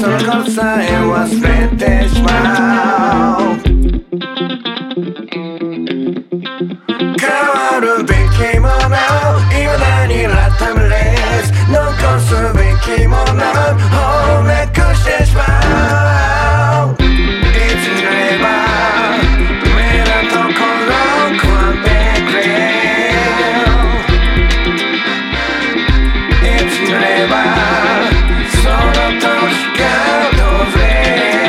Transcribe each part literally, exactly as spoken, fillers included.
そのことさえ忘れてしまう。変わるべきもの未だにラタムレス残すべきものをなくしてしまう。いつになれば夢のところを超えてくれ。いつになればその時が訪れ。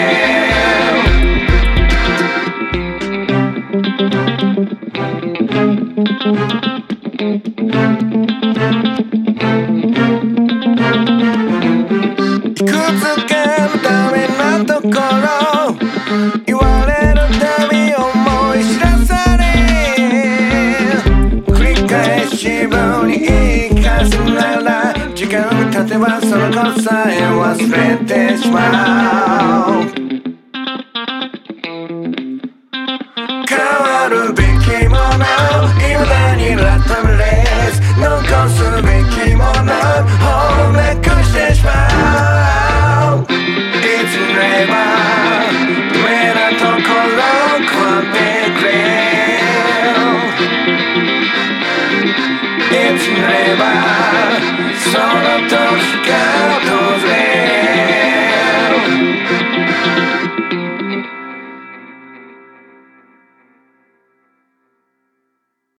いくつかのダメなところ言われるたび思い知らされ繰り返し棒に言い返すなら時間が経てばそのことさえ忘れてしまう。